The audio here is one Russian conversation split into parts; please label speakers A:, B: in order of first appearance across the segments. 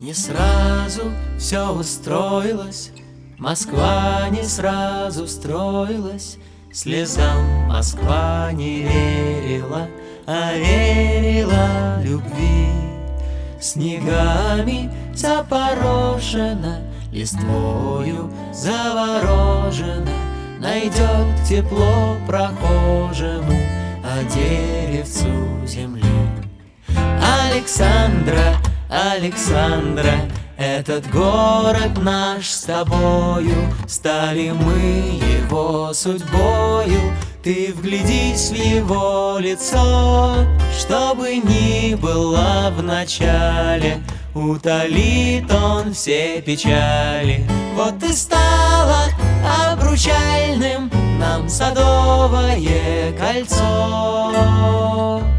A: Не сразу все устроилось, Москва не сразу строилась, слезам Москва не верила, а верила любви. Снегами запорошена, листвою заворожена, найдет тепло прохожему, а деревцу земли. Александра, Александра, этот город наш с тобою, стали мы его судьбою. Ты вглядись в его лицо, чтобы ни было в начале, утолит он все печали. Вот и стало обручальным нам Садовое кольцо.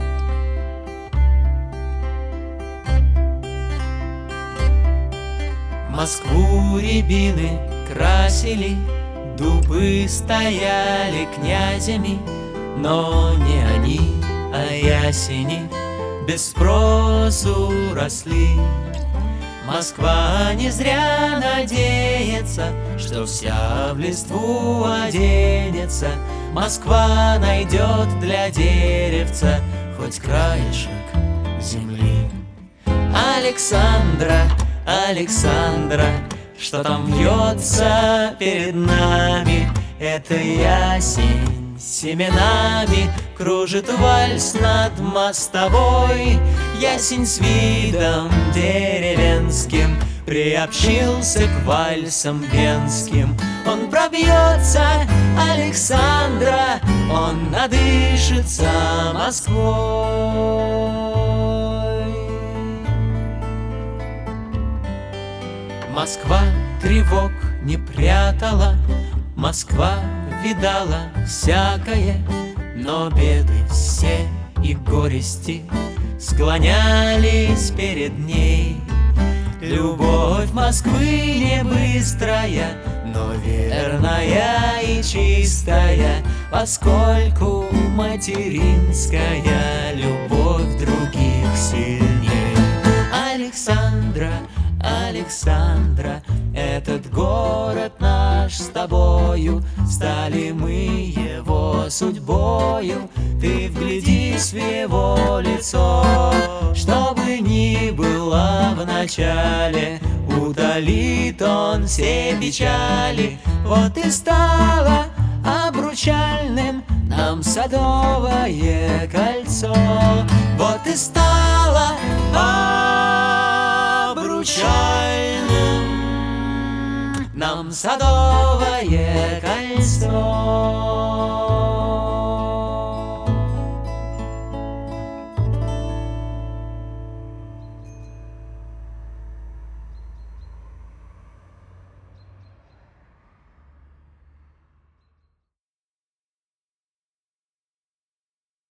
A: Москву рябины красили, дубы стояли князями, но не они, а ясени без спросу росли. Москва не зря надеется, что вся в листву оденется. Москва найдет для деревца хоть краешек земли. Александра, Александра, что там вьется перед нами? Это ясень семенами кружит вальс над мостовой. Ясень с видом деревенским приобщился к вальсам венским. Он пробьется, Александра, он надышится Москвой. Москва тревог не прятала, Москва видала всякое, но беды все и горести склонялись перед ней. Любовь Москвы не быстрая, но верная и чистая, поскольку материнская любовь других сильней. Александра, Александра, этот город наш с тобою, стали мы его судьбою. Ты вглядись в его лицо, чтобы ни было в начале, удалит он все печали. Вот и стало обручальным нам Садовое кольцо. Вот и стало обручальным нам Садовое кольцо.